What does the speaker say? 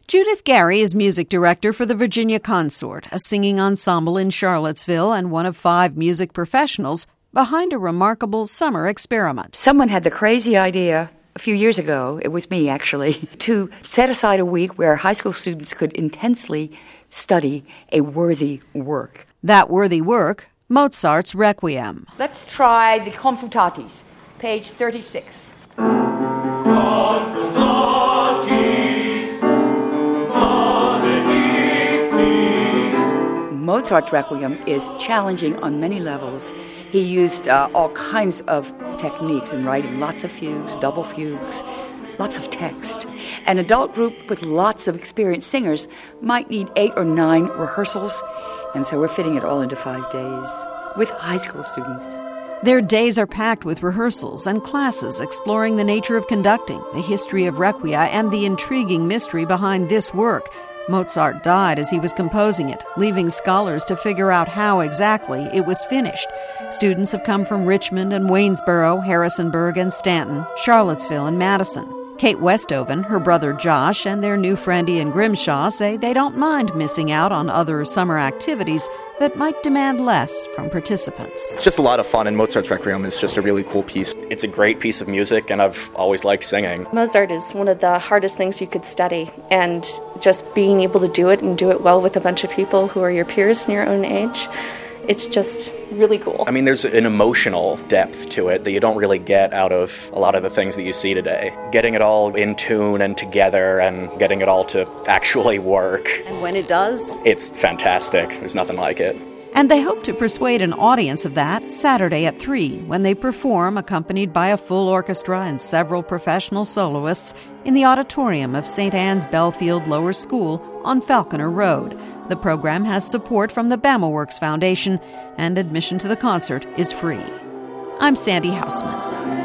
Judith Gary is music director for the Virginia Consort, a singing ensemble in Charlottesville and one of 5 music professionals behind a remarkable summer experiment. Someone had the crazy idea a few years ago, it was me actually, to set aside a week where high school students could intensely study a worthy work. That worthy work, Mozart's Requiem. Let's try the Confutatis, page 36. Mozart's Requiem is challenging on many levels. He used all kinds of techniques in writing, lots of fugues, double fugues, lots of text. An adult group with lots of experienced singers might need 8 or 9 rehearsals, and so we're fitting it all into 5 days with high school students. Their days are packed with rehearsals and classes exploring the nature of conducting, the history of Requiem, and the intriguing mystery behind this work. Mozart died as he was composing it, leaving scholars to figure out how exactly it was finished. Students have come from Richmond and Waynesboro, Harrisonburg and Stanton, Charlottesville and Madison. Kate Westoven, her brother Josh, and their new friend Ian Grimshaw say they don't mind missing out on other summer activities that might demand less from participants. It's just a lot of fun, and Mozart's Requiem is just a really cool piece. It's a great piece of music, and I've always liked singing. Mozart is one of the hardest things you could study, and just being able to do it and do it well with a bunch of people who are your peers in your own age, it's just really cool. I mean, there's an emotional depth to it that you don't really get out of a lot of the things that you see today. Getting it all in tune and together and getting it all to actually work. And when it does, it's fantastic. There's nothing like it. And they hope to persuade an audience of that Saturday at 3 when they perform, accompanied by a full orchestra and several professional soloists, in the auditorium of St. Anne's Belfield Lower School on Falconer Road. The program has support from the Bama Works Foundation, and admission to the concert is free. I'm Sandy Hausman.